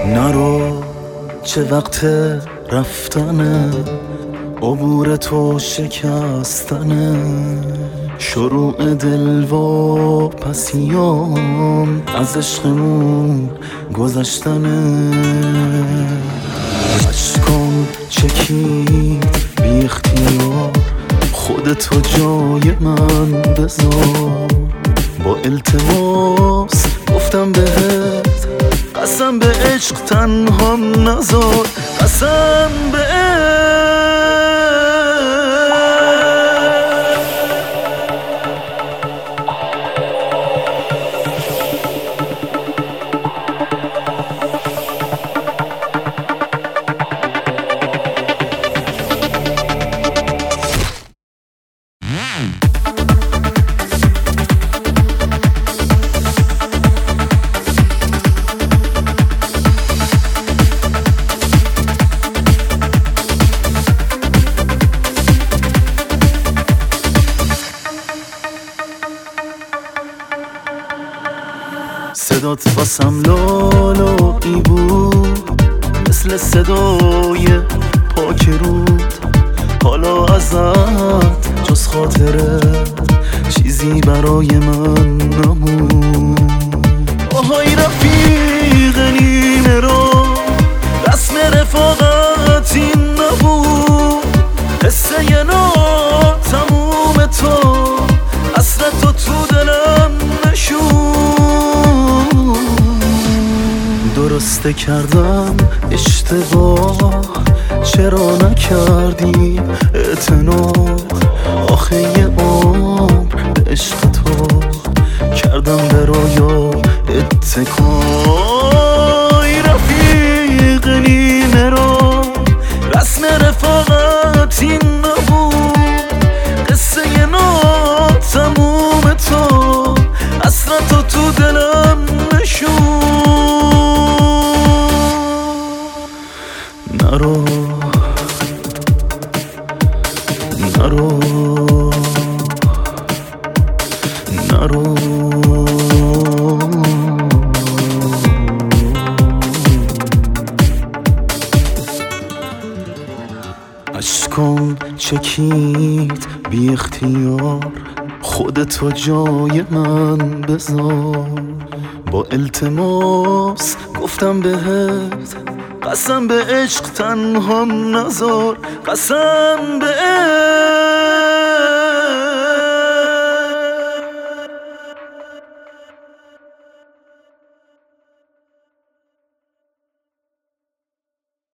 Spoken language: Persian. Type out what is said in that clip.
نرو چه وقت رفتنه، عبور تو شکستنه، شروع دل و پسیام از عشقمون گذشتنه. اشکام چکید بی اختیار، خودتو جای من بذار. با التماس گفتم بهت قسم به عشق تنها نذار، قسم به عشق. صدات واسم لالایی بود، مثل صدای پاک رود. حالا ازت جز خاطره چیزی برای من نمون. آهای رفیق نیمه رو رسم رفاقت این نبود، حسه یه نار تموم تو، حسرت تو دلم نشون. درسته کردم اشتباه، چرا نکردی اعتناق؟ آخه یه عمر به عشق تو کردم به رویا اتکای. رفیق نیمه رو رسم رفاقت این نبود، قصه یه نار تموم تو، حسرت تو دلم نشون. نرو نرو نرو اشکام چکید بی اختیار، خودتو جای من بذار. با التماس گفتم بهت قسم به عشق تنها نذار، قسم به عشق.